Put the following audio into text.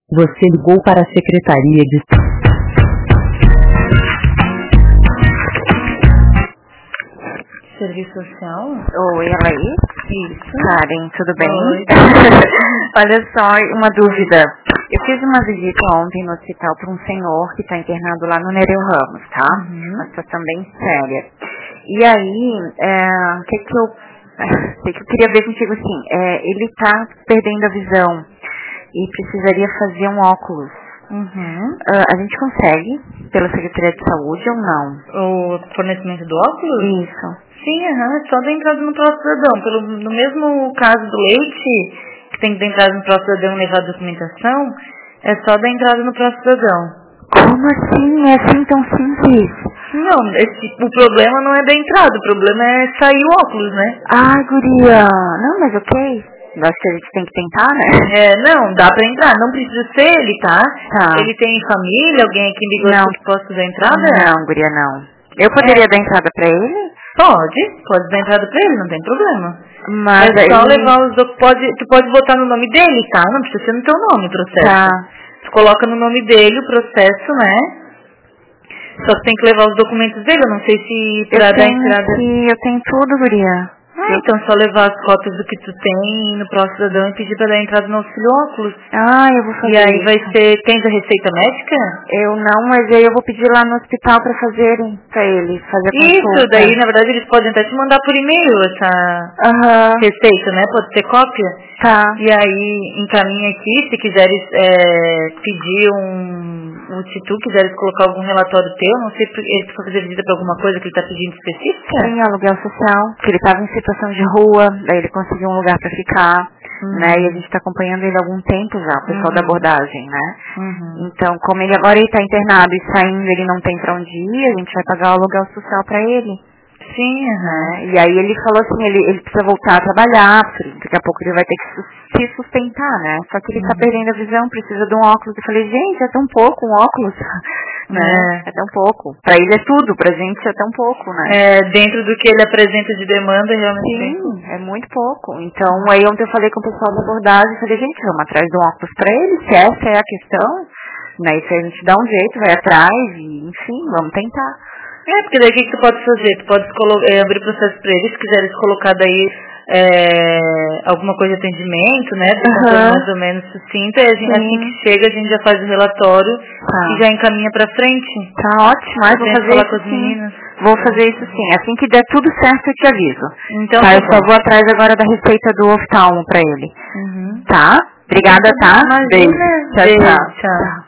Você ligou para a Secretaria de... Serviço Social? Oi, ela aí? Isso. Karen, tudo bem? Oi. Olha só, uma dúvida. Eu fiz uma visita ontem no hospital para um senhor que está internado lá no Nereu Ramos, tá? Uma situação bem séria. E aí, o que eu queria ver contigo assim, ele está perdendo a visão e precisaria fazer um óculos. A gente consegue pela Secretaria de Saúde ou não? O fornecimento do óculos? Isso. Sim, só da entrada no próprio cidadão. No mesmo caso do leite, que tem que ter entrada no próprio cidadão e levar a documentação, é só da entrada no próprio cidadão. Como assim? É assim tão simples? Não, o problema não é da entrada, o problema é sair o óculos, né? Ai, guria. Não, mas ok. Acho que a gente tem que tentar, né? Não, dá pra entrar. Não precisa ser ele, tá? Tá. Ele tem família, alguém aqui em Bigode que possa dar entrada? Não, guria, não. Eu poderia dar entrada pra ele? Pode dar entrada pra ele, não tem problema. Mas é só ele... levar os documentos. Tu pode botar no nome dele, tá? Não precisa ser no teu nome o processo. Tá. Tu coloca no nome dele o processo, né? Só que tem que levar os documentos dele. Eu não sei se pra dar entrada. Eu tenho tudo, guria. Então só levar as cópias do que tu tem no próximo cidadão e pedir pra dar entrada no auxílio óculos. Eu vou fazer. E aí vai ser... Tens a receita médica? Eu não, mas aí eu vou pedir lá no hospital pra fazerem, pra ele fazer a consulta. Isso, daí na verdade eles podem até te mandar por e-mail essa receita, né? Pode ter cópia. Tá. E aí encaminha aqui, se quiseres pedir se tu quiseres colocar algum relatório teu, não sei se ele precisa fazer visita pra alguma coisa que ele tá pedindo específica. Sim, aluguel social, que ele tava em situação de rua, daí ele conseguiu um lugar pra ficar, né? E a gente tá acompanhando ele há algum tempo já, o pessoal da abordagem, né? Então, como ele agora está internado e saindo, ele não tem pra onde ir, a gente vai pagar o aluguel social pra ele. Sim, E aí ele falou assim, ele precisa voltar a trabalhar, porque daqui a pouco ele vai ter que se sustentar, né? Só que ele tá perdendo a visão, precisa de um óculos. Eu falei, gente, é tão pouco um óculos, né? É tão pouco. Pra ele é tudo, pra gente é tão pouco, né? Dentro do que ele apresenta de demanda, realmente. Sim, é muito pouco. Então, aí ontem eu falei com o pessoal da abordagem, falei, gente, vamos atrás de um óculos pra ele, se essa é a questão, né? E se a gente dá um jeito, vai atrás, e enfim, vamos tentar. Porque daí o que tu pode fazer? Tu pode abrir processo para eles, se quiseres colocar daí alguma coisa de atendimento, né? Mais ou menos sucinta, e assim que chega a gente já faz o relatório e já encaminha pra frente. Tá ótimo, vou fazer falar isso com as meninas. Vou fazer isso sim. Assim que der tudo certo eu te aviso. Então, eu só vou atrás agora da receita do oftalmo pra ele. Tá? Obrigada, tá? Imagina. Beijo. Tchau.